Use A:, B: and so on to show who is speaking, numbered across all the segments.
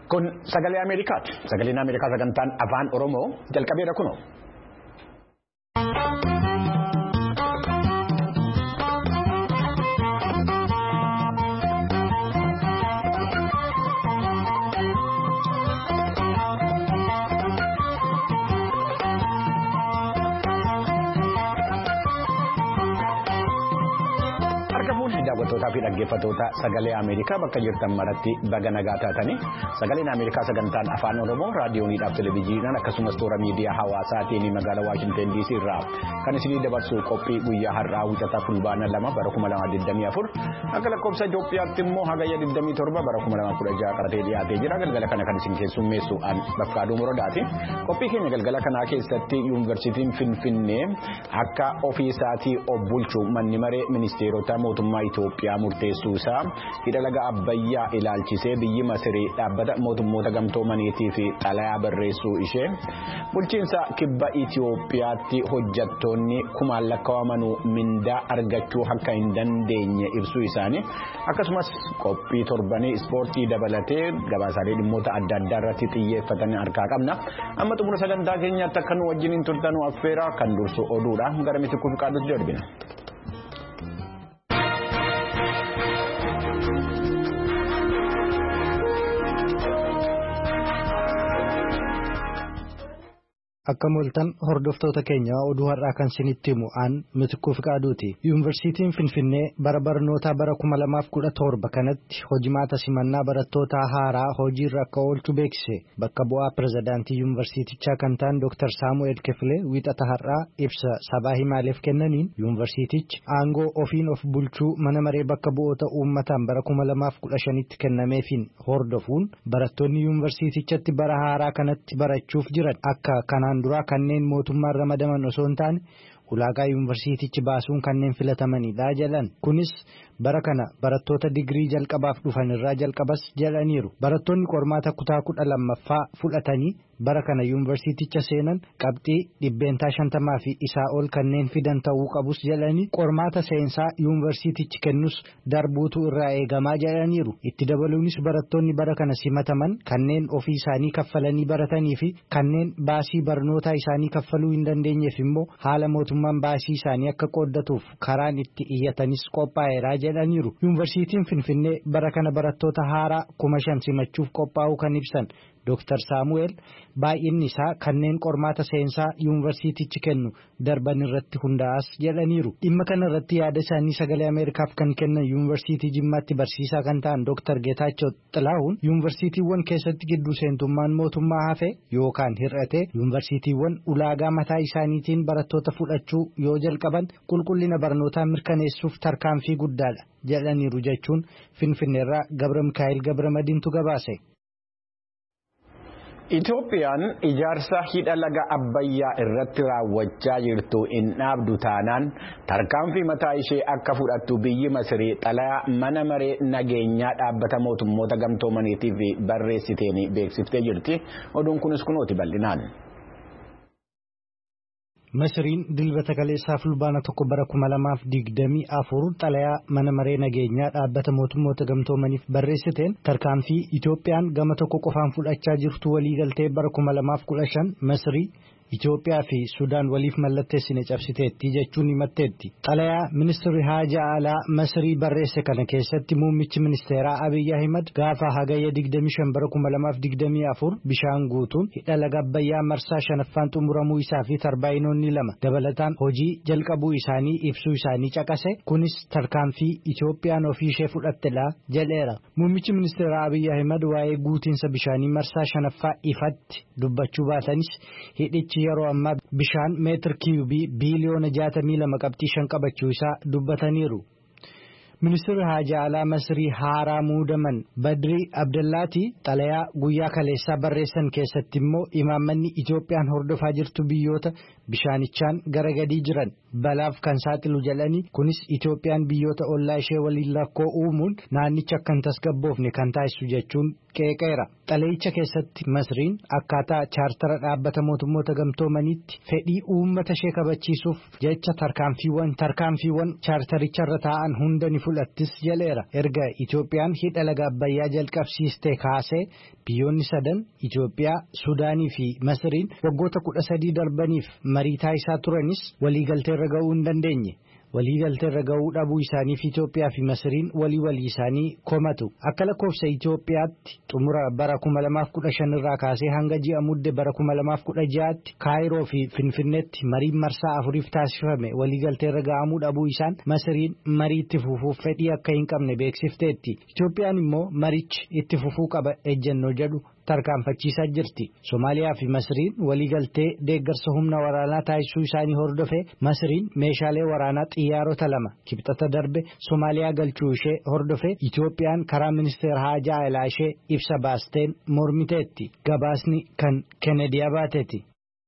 A: Kun sagalee Ameerikaati. Sagaleen Ameerikaa sagantaan afaan Oromoo jalqabeera kunoo. Daawwattootaa fi dhaggeeffattoota sagalee Ameerikaa bakka jirtan maratti baga nagaa taatanii sagaleen Ameerikaa sagantaan afaan Oromoo raadiyooniidhaaf televezyiinaan akkasumas toora miidiyaa hawaasaatiin magaalaa Waashingtan DC irraa kan isinii dabarsu qophii guyyaa har'aa wixataa fulbaana 2 bara 2024 akka lakkoofsa Itoophiyaatti immoo hagayya 27 bara 2016 qaratee dhiyaatee jira. Galgala kana kan isin keessummeessu Bafqaaduu Morodaati. Qophii keenya galgala kanaa keessatti yuunivarsiitiin Finfinnee akka ofii isaatii of bulchu manni maree ministeerota mootummaa Itoophiyaa murteessuu isaa hidha laga Abbayyaa ilaalchisee biyyi Masirii dhaabbata mootummoota gamtoomaniitii fi xalayaa barreessuu ishee bulchiinsa kibba Itoophiyaatti hojjettoonni kumaan lakkaa'amanuu mindaa argachuu akka hin dandeenye ibsuu isaanii akkasumas qophii torbanii ispoortii dabalatee gabaasaalee dhimmoota adda addaa irratti xiyyeeffatan harkaa qabna. Amma xumura sagantaa keenyaatti akka nu wajjin turtanuu affeera kan dursu oduudha gara Mitikkuu Fiqaaduutti darbina.
B: Akka moltan hordoftoota keenya oduu har'aa kan isinitti himu aan Mitikkuu Fiqaaduuti. Yuunivarsiitiin Finfinnee bara barnootaa bara 2017 kanatti hojimaata simannaa barattoota haaraa hojiirra akka oolchu beeksise. Bakka bu'aa pirezidaantii yuunivarsiitichaa kan ta'an Dr. Saamu'eel Kifilee wiixata har'aa ibsa sabaa himaaleef kennaniin yuunivarsiitichi aangoo ofiin of bulchuu mana maree bakka bu'oota uummataan bara 2015tti kennameefiin hordofuun barattoonni yuunivarsiitichatti bara haaraa kanatti barachuuf jiran akka kanaan duraa kanneen mootummaan ramadaman osoo hin taane ulaagaa yuunivarsiitichi baasuun kanneen filatamanidha jedhan. Kunis bara kana barattoota digirii jalqabaaf dhufan irraa jalqabas jedhaniiru. Barattoonni qormaata kutaa 12ffaa fudhatanii bara kana yuunivarsiiticha seenan qabxii 150 fi isaa ol kanneen fidan ta'uu qabus jedhanii qormaata seensaa yuunivarsiitichi kennus darbuutu irraa eegamaa jedhaniiru. Itti dabaluunis barattoonni bara kana simataman kanneen ofii isaanii kaffalanii baratanii fi kanneen baasii barnootaa isaanii kaffaluu hin dandeenyeef immoo haala mootummaan baasii isaanii akka qooddatuuf karaan itti iyyatanis qophaa'eera jedhaniiru. Yuunivarsiitiin Finfinnee bara kana barattoota haaraa 5,000 simachuuf qophaa'uu kan ibsan Dr. Saamu'eel baay'inni isaa kanneen qormaata seensaa yuunivarsiitichi kennu darban irratti hundaa'as jedhaniiru. Dhimma kana irratti yaada isaanii sagalee Ameerikaaf kan kennan yuunivarsiitii Jimmaatti barsiisaa kan ta'an Dr. Geetaachoo Xilahuun yuunivarsiitiiwwan keessatti gidduu seentummaan mootummaa hafe yookaan hir'ate yuunivarsiitiiwwan ulaagaa mataa isaaniitiin barattoota fudhachuu yoo jalqaban qulqullina barnootaa mirkaneessuuf tarkaanfii guddaadha jedhaniiru jechuun Finfinneerraa Gabra Mikaa'el Gabramadiintu gabaase.
A: Itoophiyaan ijaarsa hidha laga Abbayyaa irratti raawwachaa jirtu hin dhaabdu taanaan tarkaanfii mataa ishee akka fudhattu biyyi Masirii xalayaa mana maree nageenyaa dhaabbata mootummoota gamtoomaniitiif barreessiteen beeksiftee jirti. Oduun kunis kunooti bal'inaan.
B: Masiriin dilbata kaleessaa fulbaana 1 bara 2024 xalayaa mana maree nageenyaa dhaabbata mootummoota gamtoomaniif barreessiteen tarkaanfii Itoophiyaan gama tokko qofaan fudhachaa jirtu waliigaltee bara 2015 Masirii Itoophiyaa fi Sudaan waliif mallatteessine cabsiteetti jechuun himatteetti. Xalayaa ministeerri Haajaa Alaa Masirii barreesse kana keessatti muummichi ministeeraa Abiy Ahimad gaafa hagayya 25 bara 2024 bishaan guutuun hidha laga Abbayyaa marsaa 5ffaan xumuramuu isaa fi tarbaayinoonni 2 dabalataan hojii jalqabuu isaanii ibsuu isaanii caqase. Kunis tarkaanfii Itoophiyaan ofii ishee fudhattedha jedheera. Muummichi ministeeraa Abiy Ahimad waa'ee guutiinsa bishaanii marsaa 5ffaa ifatti dubbachuu baatanis hidhichi yeroo ammaa bishaan meetir kiiyubii biiliyoona 62 qabxii 5 qabachuu isaa dubbataniiru. Ministeerri Haajaa Alaa Masirii haaraa muudaman Badrii Abdallaati xalayaa guyyaa kaleessaa barreessan keessatti immoo imaammanni Itoophiyaan hordofaa jirtu biyyoota bishaanichaan gara gadii jiran balaaf kan saaxilu jedhanii kunis Itoophiyaan biyyoota ollaa ishee waliin rakkoo uumuun naannicha akka hin tasgabboofne kan taasisu jechuun qeeqeera. Xalayicha keessatti Masriin akkaataa chaartara dhaabbata mootummoota gamtoomaniitti fedhii uummata ishee kabachiisuuf jecha tarkaanfiiwwan chaartaricharra taa'an hunda ni fudhattis jedheera. Erga Itoophiyaan hidha laga Abbayyaa jalqabsiistee kaasee biyyoonni sadan Itoophiyaa, Sudaanii fi Masriin waggoota 13 darbaniif marii taasisaa turanis waliigalteerra ga'uu hin dandeenye. Waliigalteerra ga'uu dhabuu isaaniif Itoophiyaa fi Masriin walii isaanii komatu. Akka lakkoofsa Itoophiyaatti xumura bara 2015 irraa kaasee hanga ji'a mudde bara 2016tti Kaayiroo fi Finfinneetti mariin marsaa 4 taasifame waliigalteerra ga'amuu dhabuu isaan Masriin marii itti fufuuf fedhii akka hin qabne beeksifteetti. Itoophiyaan immoo marichi itti fufuu qaba ejjennoo jedhu tarkaanfachiisaa jirti. Somaaliyaa fi Masriin waliigaltee deeggarsa humna waraanaa taasisuu isaanii hordofee Masriin meeshaalee waraanaa xiyyaarota 2 kibxata darbe Somaaliyaa galchuu ishee hordofee Itoophiyaan karaa ministeera haajaa alaa ishee ibsa baasteen mormiteetti. Gabaasni kan Kennedy Abaateeti.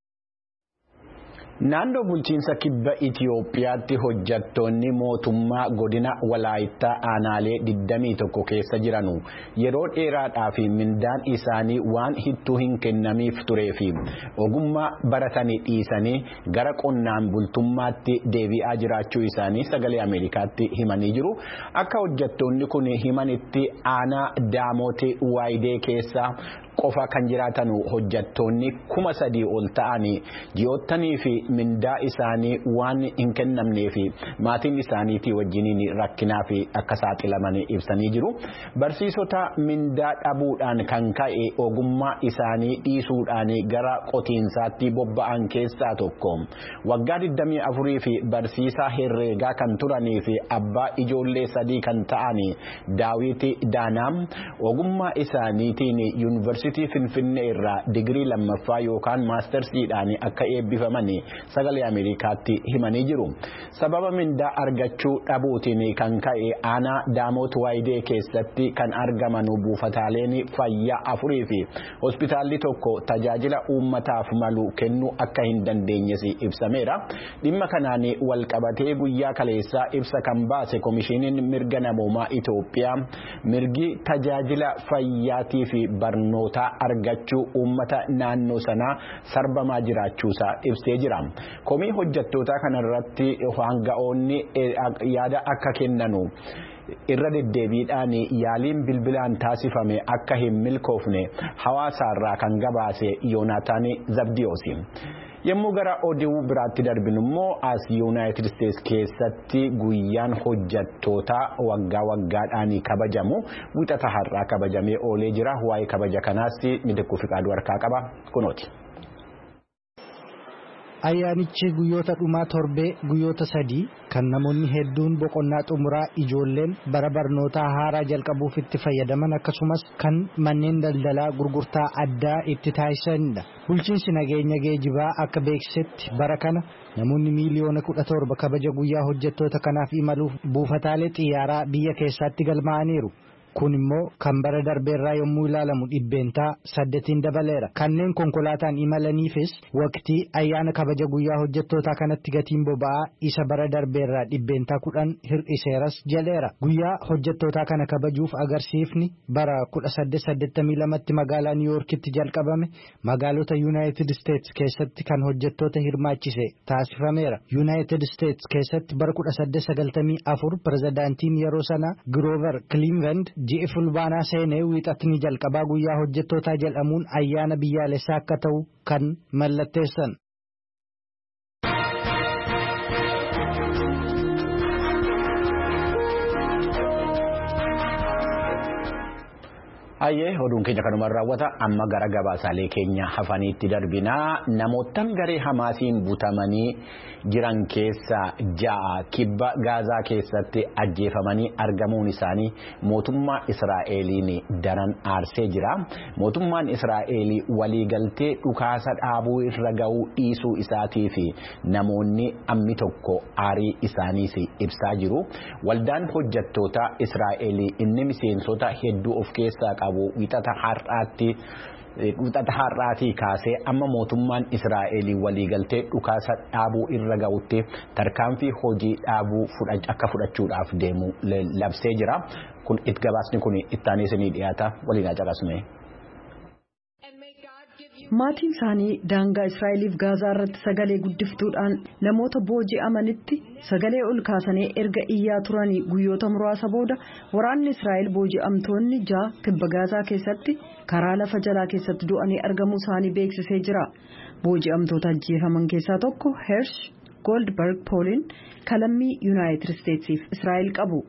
A: Naannoo bulchiinsa kibba Itoophiyaatti hojjettoonni mootummaa godina Walaayittaa aanaalee 21 keessa jiranu yeroo dheeraadhaaf mindaan isaanii waan hittuu hin kennamiif turee fi ogummaa baratanii dhiisanii gara qonnaan bultummaatti deebi'aa jiraachuu isaanii sagalee Ameerikaatti himanii jiru. Akka hojjettoonni kun himanitti aanaa Daamooti Waayidee keessa qofa kan jiraatan hojjettoonni 3,000 ol ta'anii ji'oottanii fi mindaa isaanii waan hin kennamnee fi maatiin isaaniitii wajjiniin rakkinaa fi akka saaxilaman ibsanii jiru. Barsiisota mindaa dhabuudhaan kan ka'e ogummaa isaanii dhiisuudhaan gara qotiinsaatti bobba'an keessaa tokko waggaa 24 fi barsiisaa herreegaa kan turanii fi abbaa ijoollee 3 kan ta'an Daawit Daanaam ogummaa isaaniitiin yuunivarsiitii Finfinnee irraa digirii lammaffaa yookaan maastarsiidhaan akka eebbifaman sagalee Ameerikaatti himanii jiru. Sababa mindaa argachuu dhabuutiin kan ka'e aanaa Daamoot Waayidee keessatti kan argaman buufataaleen fayyaa 4 fi hospitaalli tokko tajaajila uummataaf malu kennuu akka hin dandeenyes ibsameera. Dhimma kanaan wal qabatee guyyaa kaleessaa ibsa kan baase Komishiiniin Mirga Namoomaa Itoophiyaa mirgi tajaajila fayyaatii fi barnoota argachuu uummata naannoo sanaa sarbamaa jiraachuusaa ibsee jira. Komii hojjettootaa kanarratti hanga'oonni yaada akka kennanu irra deddeebiidhaan yaaliin bilbilaan taasifame akka hin milkoofne hawaasaarraa kan gabaase Yoonaataan Zabdiyoosi. Yommuu gara oduu biraatti darbinu immoo as Yuunaayitid Isteetsi keessatti guyyaan hojjettootaa waggaadhaan kabajamu wixata har'aa kabajamee oolee jira. Waa'ee kabaja kanaas Mitikuu Fiqaaduu harkaa qaba kunooti.
B: Ayyaanichi guyyoota dhumaa torbee guyyoota 3 kan namoonni hedduun boqonnaa xumuraa ijoolleen bara barnootaa haaraa jalqabuuf itti fayyadaman akkasumas kan manneen daldalaa gurgurtaa addaa itti taasisanidha. Bulchiinsi nageenya geejibaa akka beeksisetti bara kana namoonni miiliyoona 17 kabaja guyyaa hojjettoota kanaaf imaluuf buufataalee xiyyaaraa biyya keessaatti galmaa'aniiru. Kun immoo kan bara darbeerraa yommuu ilaalamu dhibbeentaa 8 dabaleera. Kanneen konkolaataan imalaniifis waqtii ayyaana kabaja guyyaa hojjettootaa kanatti gatiin boba'aa isa bara darbeerraa dhibbeentaa 10 hir'iseeras jedheera. Guyyaa hojjettootaa kana kabajuuf agarsiifni bara 1882tti magaalaa Niiwuorkitti jalqabame magaalota Yuunaayitid Isteetsi keessatti kan hojjettoota hirmaachise taasifameera. Yuunaayitid Isteetsi keessatti bara 1894 pirezidaantiin yeroo sanaa Giroover Kiliivland ji'i fulbaanaa seenee wiixatni jalqabaa guyyaa hojjettootaa jedhamuun ayyaana biyyaalessaa akka ta'u kan mallatteessan.
A: Ayyee oduun keenya kanumaan raawwata amma gara gabaasaalee keenya hafaniitti darbinaa namoottan garee Hamaasiin butamanii jiran keessaa 6 kibba Gaazaa keessatti ajjeefamanii argamuun isaanii mootummaa Israa'eliin daran aarsee jira. Mootummaan Israa'el waliigaltee dhukaasa dhaabuu irra ga'uu dhiisuu isaatii fi namoonni ammi tokko aarii isaaniis ibsaa jiru. Waldaan hojjettoota Israa'el inni miseensota hedduu of keessaa qabu wixata har'aatti Wixata har'aatii kaasee amma mootummaan Israa'el waliigaltee dhukaasa dhaabuu irra ga'utti tarkaanfii hojii dhaabuu akka fudhachuudhaaf deemu labsee jira. Kun itti gabaasni kun ittaanee isinii dhiyaata waliin caqasne.
C: Maatiin isaanii daangaa Israa'eliif Gaazaa irratti sagalee guddiftuudhaan namoota booji'amanitti sagalee ol kaasanii erga iyyaa turanii guyyoota muraasa booda waraanni Israa'el booji'amtoonni 6 kibba Gaazaa keessatti karaa lafa jalaa keessatti du'anii argamuu isaanii beeksisee jira. Booji'amtoota ajjeefaman keessaa tokko Hersh Goldberg Poolin kalammii Yuunaayitid Isteetsiif Israa'el qabu.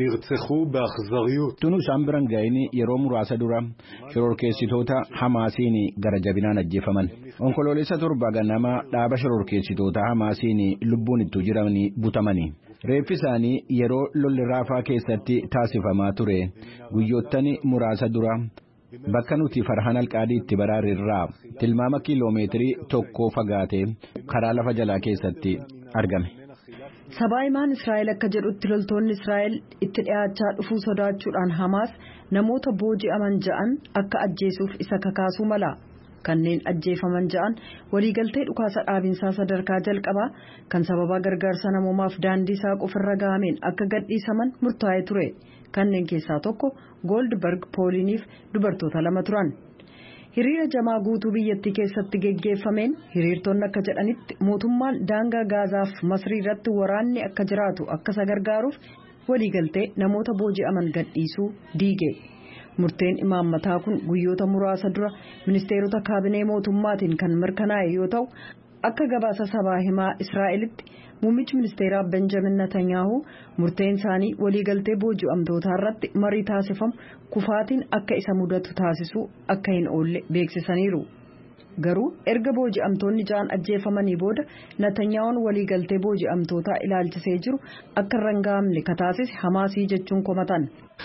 A: Tunu isaan biraan ga'anii yeroo muraasa dura shororkeessitoota Hamaasiin gara jabinaan ajjeefaman. Onkoloolessa 7 ganama dhaaba shororkeessitoota Hamaasiin lubbuun itti jiranii butamanii. Reeffi isaanii yeroo lolli raafaa keessatti taasifamaa ture guyyoottan muraasa dura bakka nuti Farhan Alqaadii itti baraarirraa tilmaama kiiloomeetirii 1 fagaatee karaa lafa jalaa keessatti argame.
C: Sabaayimaan Israa'el akka jedhutti loltoonni Israa'el itti dhiyaachaa dhufuu sodaachuudhaan Hamaas namoota booji'aman 6 akka ajjeesuuf isa kakaasuu mala. Kanneen ajjeefaman 6 waliigaltee dhukaasa dhaabinsaa sadarkaa jalqabaa kan sababa gargaarsa namoomaaf daandii saaquu irra ga'ameen akka gadhiisaman murtaa'ee ture. Kanneen keessaa tokko Goldberg Pooliniif dubartoota 2 turan. Hiriira jamaa guutuu biyyattii keessatti geggeeffameen hiriirtonni akka jedhanitti mootummaan daangaa Gaazaaf Masrii irratti waraanni akka jiraatu akka isa gargaaruuf waliigaltee namoota booji'aman gadhiisuu diige. Murteen imaammataa kun guyyoota muraasa dura ministeerota kaabinee mootummaatiin kan mirkanaa'e yoo ta'u akka gabaasa sabaa himaa Israa'elitti muummichi ministeeraa Benjamin Netanyahu murteen isaanii waliigaltee booji'amtootaa irratti marii taasifamu kufaatiin akka isa mudatu taasisuu akka hin oolle beeksisaniiru. Garuu erga booji'amtoonni 6 ajjeefamanii booda Netanyahun waliigaltee booji'amtootaa ilaalchisee jiru akka irra hin gahamne kataasise Hamaasii jechuun komatan.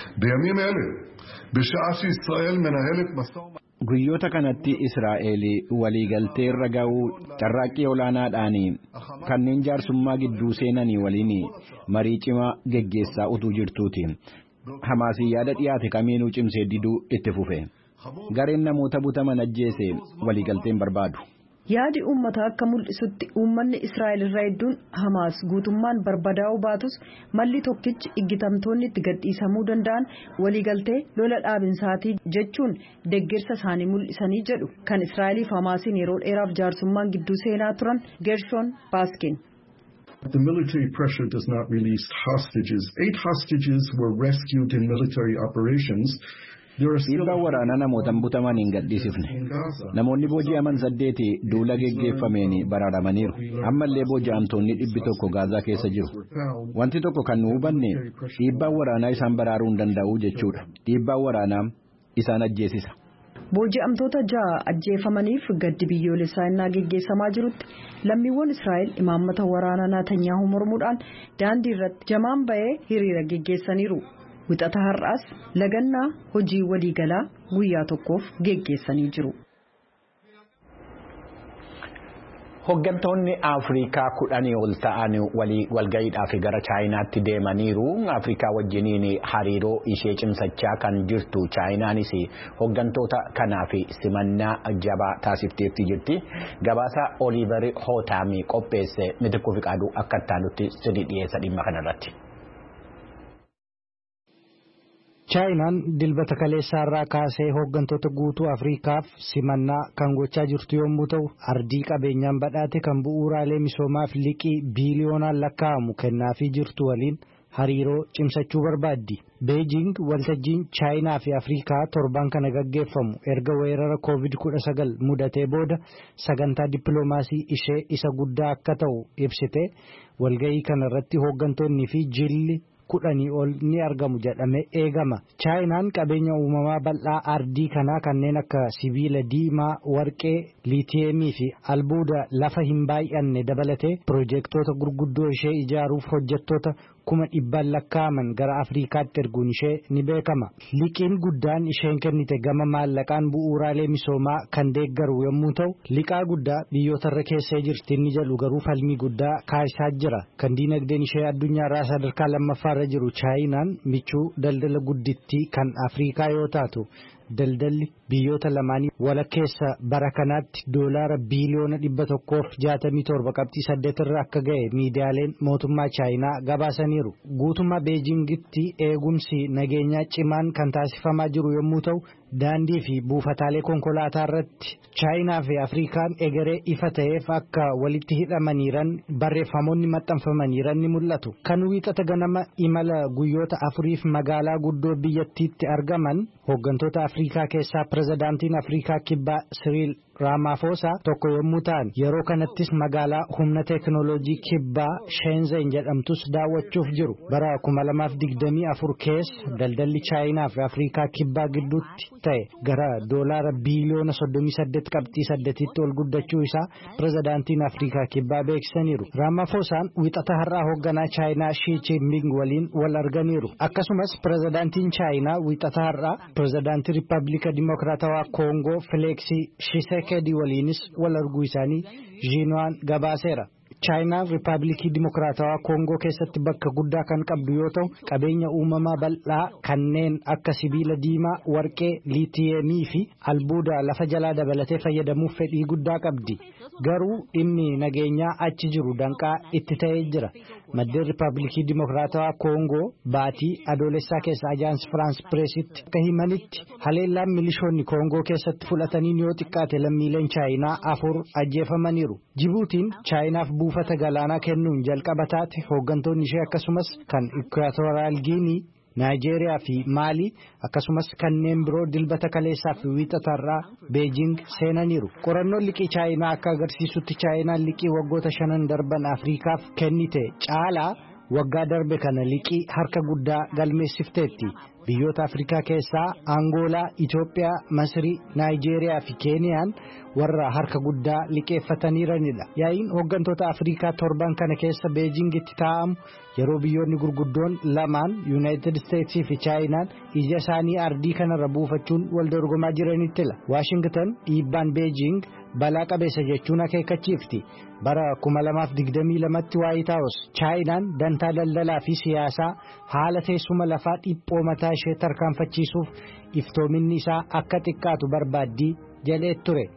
A: Guyyoota kanatti Israa'el waliigaltee irra ga'uu carraaqqii olaanaadhaan kanneen jaarsummaa gidduu seenanii waliin marii cimaa geggeessaa utuu jirtuuti. Hamaasii yaada dhiyaate kamiinuu cimsee diduu itti fufe. Gareen namoota butaman ajjeese waliigalteen barbaadu.
C: Yaadi uummataa akka mul'isutti uummanni Israa'el irraa hedduun Hamaas guutummaan barbadaa'uu baatus malli tokkichi iggitamtoonni itti gadhiisamuu danda'an waliigaltee lola dhaabinsaatii jechuun deeggarsa isaanii mul'isanii jedhu kan Israa'eliif Hamaasiin yeroo dheeraaf jaarsummaan gidduu seenaa turan Gershon Baskin.
D: The military pressure does not release hostages. 8 hostages were rescued in military operations.
A: Dhiibbaa waraanaa namootaan butaman hin gadhiisifne. Namoonni booji'aman 8 duula geggeeffameen baraaramaniiru. Ammallee booji'amtoonni 100 Gaazaa keessa jiru. Wanti tokko kan nu hubanne dhiibbaa waraanaa isaan baraaruu hin danda'u jechuudha. Dhiibbaa waraanaa isaan ajjeesisa.
C: Booji'amtoota 6 ajjeefamaniif gaddi biyyoolessaa innaa geggeessamaa jirutti lammiiwwan Israa'el imaammata waraanaa Netanyahu mormuudhaan daandii irratti jamaan ba'ee hiriira geggeessaniiru. Wixata har'aas lagannaa hojii waliigalaa guyyaa tokkoof geggeessanii jiru.
A: Hooggantoonni Afrikaa 10 ol ta'an walga'iidhaaf gara Chaayinaatti deemaniiru. Afrikaa wajjiniin hariiroo ishee cimsachaa kan jirtu Chaayinaanis hooggantoota kanaaf simannaa jabaa taasifteetti jirti. Gabaasa Oliiver Hootaami qopheesse Mitikkuu Fiqaaduu akka ittaanutti sirrii dhiyeessa dhimma kanarratti.
B: Chaayinaan dilbata kaleessaarraa kaasee hooggantoota guutuu Afriikaaf simannaa kan gochaa jirtu yommuu ta'u ardii qabeenyaan badhaate kan bu'uuraalee misoomaaf liqii biiliyoonaan lakkaa'amu kennaafii jirtu waliin hariiroo cimsachuu barbaaddi. Beijing waltajjiin Chaayinaa fi Afriikaa torban kana gaggeeffamu erga weerara COVID-19 mudatee booda sagantaa dippiloomaasii ishee isa guddaa akka ta'u ibsite. Walga'ii kanarratti hooggantoonni fi jilli 10 ol ni argamu jedhame eegama. Chaayinaan qabeenya uumamaa bal'aa ardii kanaa kanneen akka sibiila diimaa, warqee, liitiyeemii fi albuuda lafa hin baay'anne dabalatee piroojeektoota gurguddoo ishee ijaaruuf hojjettoota 100,000 lakkaa'aman gara Afriikaatti erguun ishee ni beekama. Liqiin guddaan isheen kennite gama maallaqaan bu'uuraalee misoomaa kan deeggaru yommuu ta'u, liqaa guddaa biyyoota irra keessee jirti inni jedhu garuu falmii guddaa kaasaa jira. Kan diinagdeen ishee addunyaarraa sadarkaa lammaffaarra jiru Chaayinaan michuu daldala guddittii kan Afriikaa yoo taatu, daldalli biyyoota lamaanii walakkeessa bara kanaatti doolaara biiliyoona 167.8 irra akka ga'e miidiyaaleen mootummaa chaayinaa gabaasaniiru. Guutummaa beejingitti eegumsi nageenyaa cimaan kan taasifamaa jiru yommuu ta'u daandii fi buufataalee konkolaataa irratti chaayinaa fi afrikaan egeree ifa ta'eef akka walitti hidhamaniiran barreeffamoonni maxxanfamaniiran ni mul'atu. Kan wiixata ganama imala guyyoota 4f magaalaa guddoo biyyattiitti argaman hooggantoota afrikaa keessaa pirezidaantiin afrikaa kibbaa Siriil Ramaphosa tokko yommuu ta'an yeroo kanattis magaalaa humna teekinooloojii kibbaa Shenzhen jedhamtus daawwachuuf jiru. Bara 2024 keessa daldalli chaayinaa fi afrikaa kibbaa gidduutti ta'e gara doolaara biiliyoona 38.8tti ol guddachuu isaa pirezidaantiin afrikaa kibbaa beeksisaniiru. Ramaphosaan wiixata har'aa hoogganaa chaayinaa Xi Jinping waliin wal arganiiru. Akkasumas pirezidaantiin chaayinaa wiixata har'aa pirezidaantii Riippaabilika Dimokiraatawaa Koongoo Fileeksii Tshisekedi waliinis wal arguu isaanii Xinhuaan gabaaseera. Chaayinaan Riippaabilikii Dimokiraatawaa Koongoo keessatti bakka guddaa kan qabdu yoo ta'u qabeenya uumamaa bal'aa kanneen akka sibiila diimaa, warqee, liitiyeemii fi albuuda lafa jalaa dabalatee fayyadamuuf fedhii guddaa qabdi. Garuu dhimmi nageenyaa achi jiru danqaa itti ta'ee jira. Maddeen Riippaabilikii Dimokiraatawaa Koongoo baatii adoolessaa keessa Ajaans Firaans Pireesitti akka himanitti haleellaan milishoonni Koongoo keessatti fudhataniin yoo xiqqaate lammiileen Chaayinaa 4 ajjeefamaniiru. Jibuutiin Chaayinaaf buufata galaanaa kennuun jalqaba taate hooggantoonni ishee akkasumas kan Ikwaatoraal Giinii, Naayijeeriyaa fi Maalii akkasumas kanneen biroo dilbata kaleessaa fi wiixatarraa Beejing seenaniiru. Qorannoon liqii Chaayinaa akka agarsiisutti Chaayinaan liqii waggoota 5 darban Afrikaaf kennite caalaa waggaa darbe kana liqii harka guddaa galmeessifteetti. Biyyoota Afrikaa keessaa Angoolaa, Itoophiyaa, Masrii, Naayijeeriyaa fi Keeniyaan warra harka guddaa liqeeffataniiranidha. Yaa'iin hooggantoota Afrikaa torban kana keessa Beejingitti taa'amu yeroo biyyoonni gurguddoon lamaan Yuunaayitid Isteetsii fi Chaayinaan ija isaanii ardii kanarra buufachuun wal dorgomaa jiranittila. Waashingtan dhiibbaan Beejing balaa qabeessa jechuun akeekkachiifti. Bara 2022tti Waayit Haawus Chaayinaan dantaa daldalaa fi siyaasaa haala teessuma lafaa dhiphoo mataa ishee tarkaanfachiisuuf iftoominni isaa akka xiqqaatu barbaaddi jedhee ture.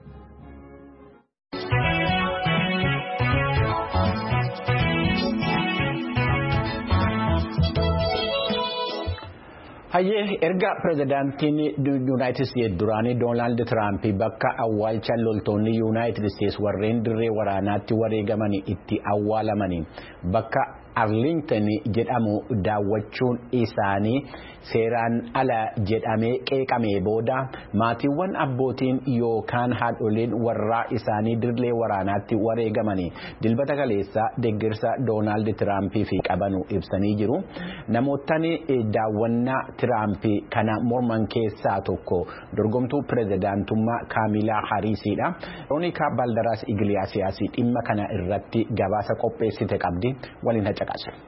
A: Hayyee erga pirezidaantiin Yuunaayitid Isteetsi duraanii Doonaald Tiraamp bakka awwaalcha loltoonni Yuunaayitid Isteetsi warreen dirree waraanaatti wareegamanii itti awwaalamanii bakka Arlington jedhamu daawwachuun isaanii seeraan ala jedhamee qeeqamee booda maatiiwwan abbootiin yookaan haadholiin warraa isaanii dirree waraanaatti wareegamanii dilbata kaleessa deeggarsa Doonaald Tiraampii fi qabanu ibsanii jiru. Namootni daawwannaa Tiraampii kana morman keessaa tokko dorgomtuu pirezidaantummaa Kaamilaa Hariisiidha. Roonika Baldaraas Igiliyaasiyaas dhimma kana irratti gabaasa qopheessite qabdi waliin hacaqaasa.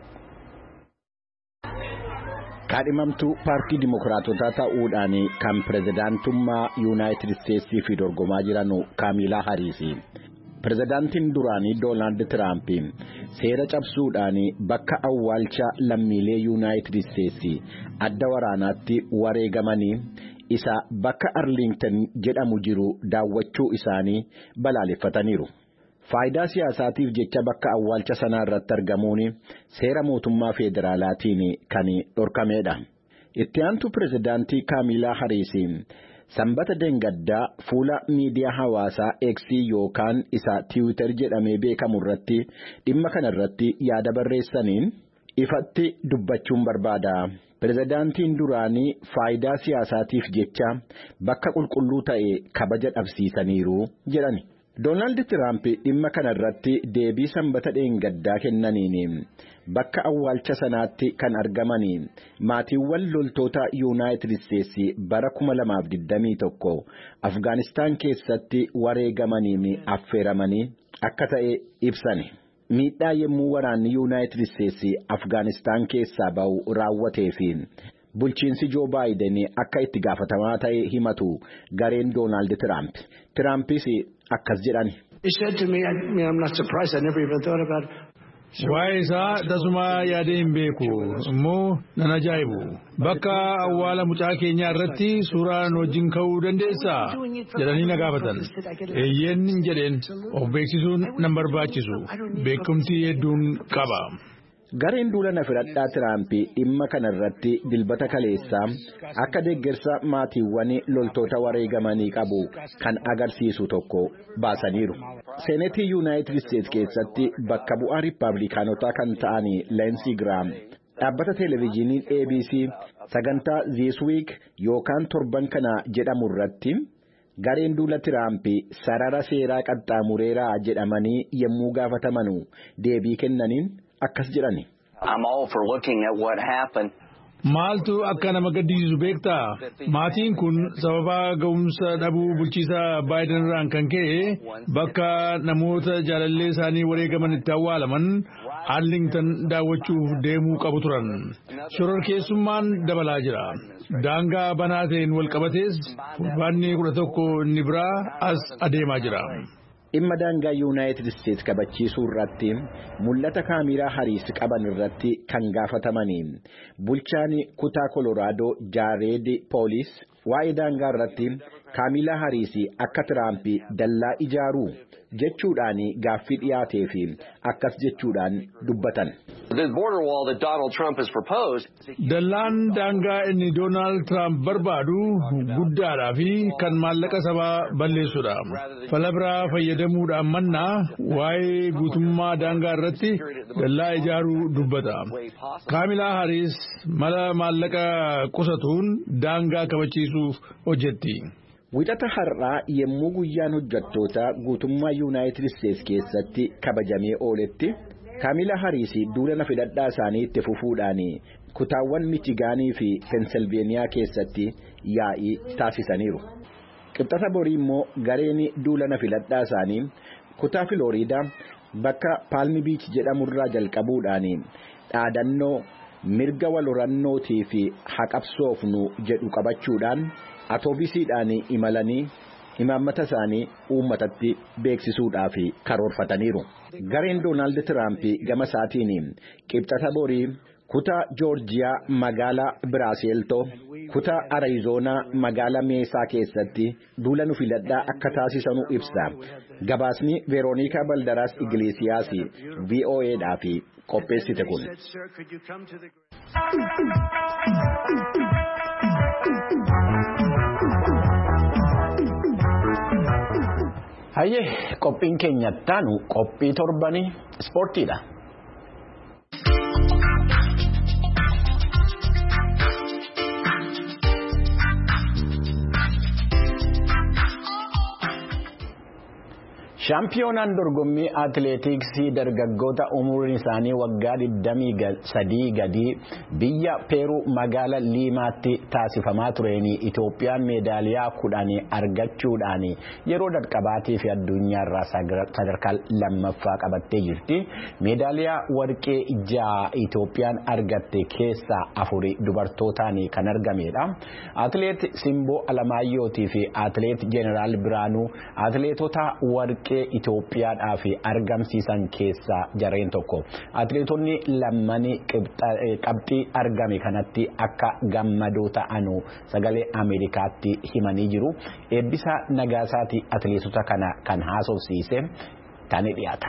A: Kaadhimamtuu paartii Dimookiraatotaa ta'uudhaan kan pirezidaantummaa Yuunaayitid Isteetsii fi dorgomaa jiran Kaamilaa Hariisi. Pirezidaantiin duraanii Doonaald Tiraamp seera cabsuudhaan bakka awwaalcha lammiilee Yuunaayitid Isteetsii adda waraanaatti wareegamanii isa bakka Arlington jedhamu jiru daawwachuu isaanii balaaleffataniiru. Faayidaa siyaasaatiif jecha bakka awwaalcha sanaa irratti argamuun seera mootummaa federaalaatiin kan dhorkamedha. Itti aantu pirezidaantii Kaamilaa Hariisi sanbata deengaddaa fuula miidiyaa hawaasaa X yookaan isa Tiwiitar jedhamee beekamu irratti dhimma kana irratti yaada barreessaniin ifatti dubbachuun barbaada. Pirezidaantiin duraanii faayidaa siyaasaatiif jecha bakka qulqulluu ta'e kabaja dhabsiisaniiru jedhani. Doonaald Tiraamp dhimma kana irratti deebii sanbata deengaddaa kennaniin bakka awwaalcha sanaatti kan argamanii maatiiwwan loltoota Yuunaayitid Isteetsi bara 2021 Afgaanistaan keessatti wareegamanii affeeramanii akka ta'e ibsani. Miidhaa yemmuu waraanni Yuunaayitid Isteetsi Afgaanistaan keessaa ba'u raawwatee fi bulchiinsi Joo Baayiden akka itti gaafatamaa ta'e himatu gareen Doonaald Tiraamp. Tiraampis akkas jedhani.
E: He said to me, I'm not surprised, I never even thought about Waa'ee isaa tasumaa yaadee hin beeku immoo nan ajaa'ibu. Bakka awwaala mucaa keenyaa irratti suuraan wajjin ka'uu dandeessaa jedhanii na gaafatan. Eeyyeen hin jedheen of beeksisuun nan barbaachisu. Beekumtii hedduun qaba.
A: Gareen duula filadhaa Tiraamp dhimma kanarratti dilbata kaleessaa akka deeggarsa maatiiwwan loltoota wareegamanii qabu kan agarsiisu tokko baasaniiru. Seenetii Yuunaayitid Isteetsi keessatti bakka bu'aa Riippaabilikaanotaa kan ta'an Leensi Giraam dhaabbata televezyiinii ABC sagantaa This Week yookaan torban kana jedhamu irratti gareen duula Tiraamp sarara seeraa qaxxaamureeraa jedhamanii yommuu gaafataman deebii kennaniin akkas jedhani.
F: I'm all for looking at what happened.
E: Maaltu akka nama gaddisiisu beektaa? Maatiin kun sababa ga'umsa dhabuu bulchiisaa Baayiden irraan kan ka'e bakka namoota jaalallee isaanii wareegaman itti awwaalaman Arlington daawwachuuf deemuu qabu turan. Shororkeessummaan dabalaa jira. Daangaa banaa ta'een wal qabatees fulbaanni 11 inni biraa as adeemaa jira.
A: Dhimma daangaa Yuunaayitid Isteetsi kabachiisuu irratti mul'ata Kaamilaa Hariis qaban irratti kan gaafatamanii bulchaan kutaa Koloraadoo Jaared Poolis waa'ee daangaa irratti Kaamilaa Hariis akka Tiraamp dallaa ijaaruu jechuudhaan gaaffii dhiyaatee fi akkas jechuudhaan dubbatan.
F: The border wall that Donald Trump has proposed.
E: Dallaan daangaa inni Donald Trump barbaadu guddaadhaa fi kan maallaqa sabaa balleessudha. Fala biraa fayyadamuudhaan mannaa waa'ee guutummaa daangaa irratti dallaa ijaaruu dubbata. Kaamilaa Hariis mala maallaqa qusatuun daangaa kabachiisuuf hojjetti.
A: Wixata har'aa yommuu guyyaan hojjettoota guutummaa Yuunaayitid Isteetsi keessatti kabajamee ooletti Kaamilaa Hariis duula filadhaa isaanii itti fufuudhaan kutaawwan Michigaanii fi Pensilveeniyaa keessatti yaa'ii taasisaniiru. Qibxata borii immoo gareen duula filadhaa isaanii kutaa Filooriidaa bakka Paalmi Biich jedhamurraa jalqabuudhaan dhaadannoo mirga walhorannootii fi haqabsoofnu jedhu qabachuudhaan atoobisiidhaan imalanii imaammata isaanii uummatatti beeksisuudhaaf karoorfataniiru. Gareen Doonaald Tiraamp gama isaatiin qibxata borii kutaa Joorjiyaa magaalaa Biraaseltoo, kutaa Arizoonaa magaalaa Meesaa keessatti duula filadhaa akka taasisanu ibsa. Gabaasni Veroonikaa Baldaraas Igleesiyaas VOA'dhaaf qopheessite kun. Hayyee qophiin keenya taanu qophii torbanii ispoortiidha. Shaampiyoonaan dorgommii atileetiksii dargaggoota umuriin isaanii waggaa 23 gadii biyya Peeruu magaalaa Liimaatti taasifamaa tureen Itoophiyaan meedaaliyaa 10 argachuudhaan yeroo jalqabaatii fi addunyaarraa sadarkaa lammaffaa qabattee jirti. Meedaaliyaa warqee 6 Itoophiyaan argatte keessaa 4 dubartootaan kan argamedha. Atileet Simboo Alamaayyootii fi atileet Jeneraal Biraanuu atileetota warqee Itoophiyaadhaaf argamsiisan keessaa jareen tokko. Atileetonni lammanii qabxii argame kanatti akka gammadoo ta'anu sagalee Ameerikaatti himanii jiru. Eebbisaa Nagaasaati atileetota kana kan haasofsiise tani dhiyaata.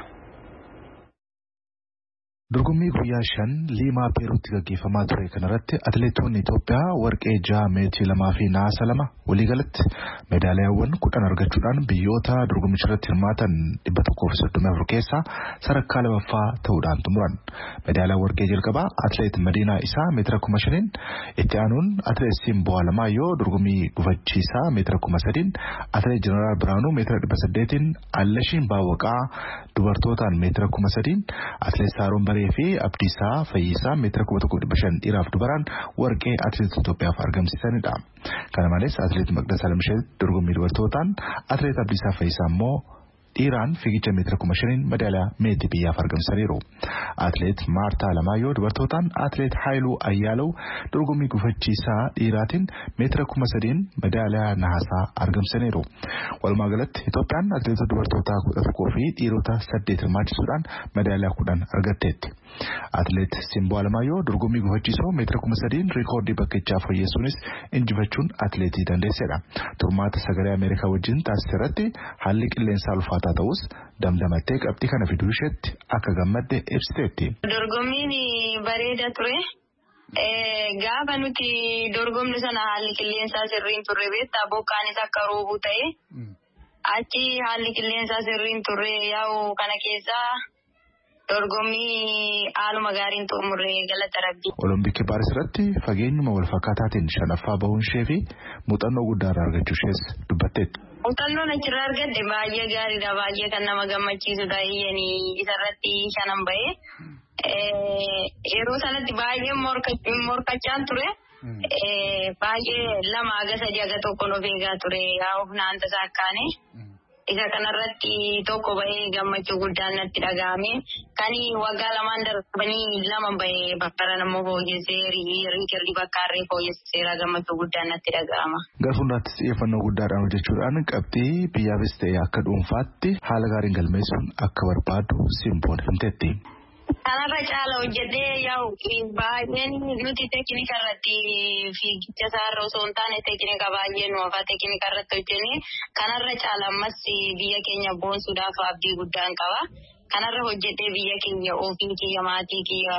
G: Dorgommii guyyaa 5 Liimaa Peeruutti gaggeeffamaa ture kanarratti atileetonni Itoophiyaa warqee 6 meetii 2 fi naasa 2 waliigalatti meedaaliyaawwan 10 argachuudhaan biyyoota dorgommicha irratti hirmaatan 134 keessaa sadarkaa lammaffaa ta'uudhaan xumuran. Meedaaliyaa warqee jalqabaa atileet Madiinaa Isaa meetira 5,000, itti aanuun atileet Simboo Alamaayyoo dorgommii gufachiisaa meetira 3,000, atileet Jeneraal Biraanuu meetira 800, Allashiin Baawwaqaa dubartootaan meetira 3,000, atileet Saaroon Baree fi Abdiisaa Fayyisaa meetira 1,500 dhiiraaf dubaraan warqee atileetota Itoophiyaaf argamsiisanidha. Kana malees atileet Maqdas Alamshee dorgommii dubartootaan atileet Abdiisaa Fayyisaa immoo dhiiraan fiigicha meetira 5,000 madaaliyaa meetii biyyaaf argamsaniiru. Atileet Maartaa Alamaayyoo dubartootaan atileet Haayiluu Ayyaalaw dorgommii gufachiisaa dhiiraatiin meetira 3,000 madaaliyaa nahaasaa argamsaniiru. Walumaa galatti Itoophiyaan atileetota dubartootaa 11 fi dhiirota 8 hirmaachisuudhaan madaaliyaa 10 argatteetti. Atileet Simboo Alamaayyoo dorgommii gufachiisoo meetira 3,000 riikoordii bakkichaa fooyyessuunis injifachuun atileetii dandeessedha. Turmaata sagalee Ameerikaa wajjin taasise irratti haalli qilleensaa ulfaataa ta'us damdamattee qabxii kana fiduu isheetti akka gammadde ibsiteetti.
H: Dorgommiin bareeda ture. Gaafa nuti dorgomni sana haalli qilleensaa sirriin turre beektaa bokkaanis akka roobuu ta'e. Achi haalli qilleensaa sirriin turre yaa'u kana keessaa dorgommii haaluma gaariin xumurree galata rabbii.
G: Olompikii Paaris irratti fageenyuma wal fakkaataatiin shanaffaa bahuun ishee fi muuxannoo guddaa irraa argachuu ishees dubbatteetti.
H: Muuxannoon achirraa argadde baay'ee gaariidha, baay'ee kan nama gammachiisudha. Iyyanii isarratti shanan bahee yeroo sanatti baay'ee morkachaan ture. Baay'ee 2-3 of eegaa ture yaa'u naanta saakkaane. Isa kanarratti tokko bahee gammachuu guddaan natti dhaga'ame. Kan waggaa 2 darbanii 2 bahee bakka nammoo fooyyessee riikirri bakkaarree fooyyesseera gammachuu guddaan natti dhaga'ama.
G: Gara fuulduraattis xiyyeeffannoo guddaadhaan hojjechuudhaan qabxii biyyaafis ta'e akka dhuunfaatti haala gaariin galmeessuun akka barbaadu Simboon himteetti.
H: Kanarra caala hojjedhee yaa'u baay'een nuti teeknika irratti fiigicha isaarra osoo hin taane teeknika baay'ee nuufaa teeknika irratti hojjennee kanarra caala ammas biyya keenya boonsuudhaaf abdii guddaan qaba. Kanarra hojjedhee biyya keenya ofii kiyya maatii kiyya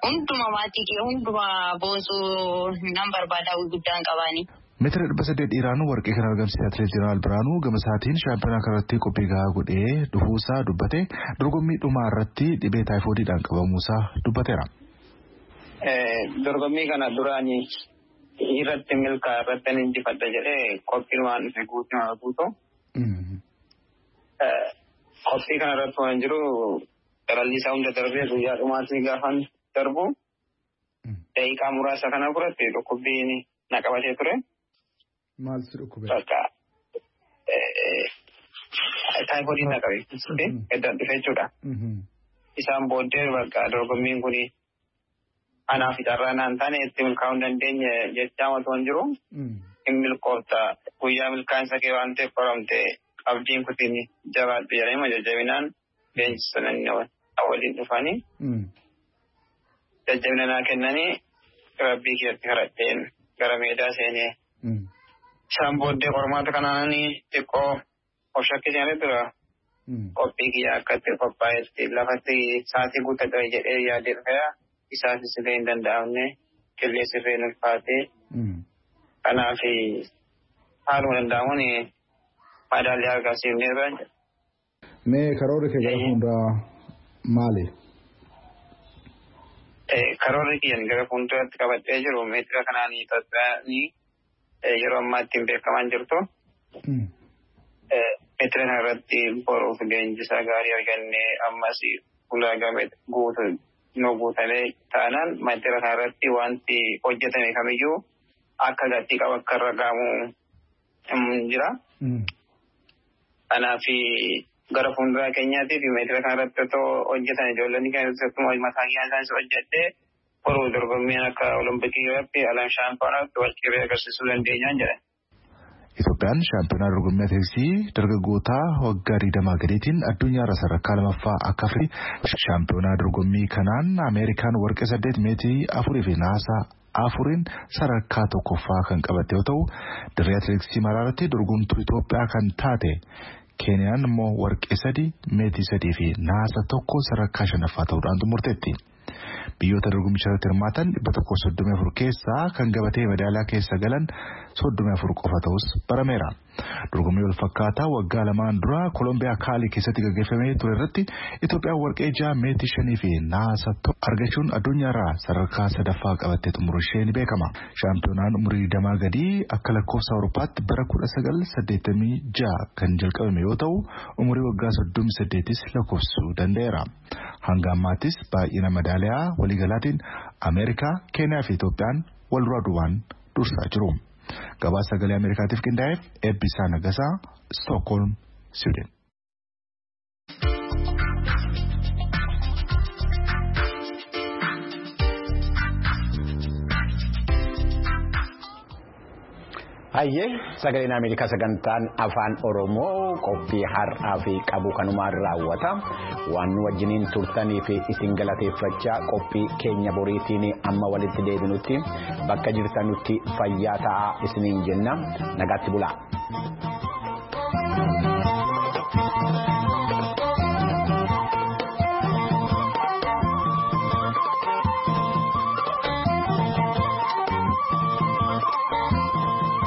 H: hunduma boonsuu nan barbaada guddaan qabaani.
G: Meetira 800 dhiiraan warqee kan argamsiise atileet Jeneraal Biraanuu gama isaatiin shaampiyoonaa kanarratti qophii gahaa godhee dhufuusaa dubbate dorgommii dhumaa irratti dhibee taayifoodiidhaan qabamuusaa dubbateera.
I: Dorgommii kana duraanii irratti milkaa irratti injifadha jedhee qophii waan dhufe guutuu. Qophii kana irratti waan jiru dalalliisaa hunda darbee guyyaa dhumaatii gaafan darbu daqiiqaa muraasa kana biratti dhukkubbiin na qabatee ture.
G: Maal si dhukkube?
I: Bakka taayifoodiin na qabe edda dhufe jechuudha. Isaan booddee bakka dorgommiin kun anaaf carraa naan taane itti milkaa'uu hin dandeenye jechaa otoo hin jiru. Hin milkoofta guyyaa milkaa'insa kee waan ta'eef qoramte abdiin kutiin jabaadhu jedhanii jajjabinaan leenjisanii waliin dhufanii. Jajjabina naa kennanii rabbii keetti kadhadheen gara meedaa seenee. Isaan booddee qormaata kanaan xiqqoo of shakkisanii tura. Qophii kiyyaa akkatti qophaa'etti lafatti sa'aatii guutatame jedhee yaadee dhufeera. Isaanis illee hin danda'amne qilleensi irree ulfaatee. Kanaaf haaluma danda'amuun madaalii argamsiifneerra.
G: Mee karoorri kee gara fuulduraa maali?
I: Karoorri kiyyan gara fuulduraatti qabadhee jiru meetira kanaan Itoophiyaan yeroo ammaatti hin beekaman jirtu. Meetira kana irratti boruuf leenjisaa gaarii argannee ammas ulaagaa nu guutamee taanaan meetira kana irratti wanti hojjetame kamiyyuu akka gatii qabu akka irra gaamu jira. Kanaaf gara fuulduraa keenyaatiif meetira kana irratti otoo hojjetan ijoollonni kan keessattuu mataa isaanii hojjettee boruu dorgommiin akka olompikii irratti alam shaampiyonaatti walqiree agarsiisuu dandeenyaan jedhan.
G: Itoophiyaan shaampiyoonaa dorgommii atileetiksii dargaggootaa waggaa 20 gadiitiin addunyaarra sadarkaa 2ffaa akka fi shaampiyoonaa dorgommii kanaan Ameerikaan warqee 8 meetii 4 fi naasaa 4 sadarkaa 1ffaa kan qabatte yoo ta'u dirree atileetiksii maraarratti dorgomtuu Itoophiyaa kan taate Keeniyaan immoo warqee 3 meetii 3 fi naasa 1 sadarkaa 5ffaa ta'uudhaan xumurteetti. Biyyoota dorgommicha irratti hirmaatan 134 keessaa kan gabatee madaaliyaa keessa galan 34 qofa ta'us barameera. Dorgommii wal fakkaataa waggaa 2 dura Kolombiyaa Kaalii keessatti gaggeeffamee ture irratti Itoophiyaan warqee 6 meetii 5 fi naasa 1 argachuun addunyaarraa sadarkaa 3ffaa qabattee xumuruu ishee ni beekama. Shaampiyoonaan umurii 20 gadii akka lakkoofsa Awurooppaatti bara 1986 kan jalqabame yoo ta'u umurii waggaa 38s lakkoofsuu danda'eera. Hanga ammaattis baay'ina madaaliyaa waliigalaatiin Ameerikaa, Keeniyaa fi Itoophiyaan wal duraa duubaan dursaa jiru. Gabaasa sagalee Ameerikaatiif qindaa'eef Eebbisaa Nagasaa, Stookholm, Siwiidin.
A: Hayyee sagaleen Ameerikaa sagantaan afaan Oromoo qophii har'aa fi qabu kanumaan raawwata. Waan nu wajjiniin turtanii fi isin galateeffachaa qophii keenya boriitiin amma walitti deebinutti bakka jirtanutti fayyaa ta'aa isiniin jenna. Nagaatti bulaa.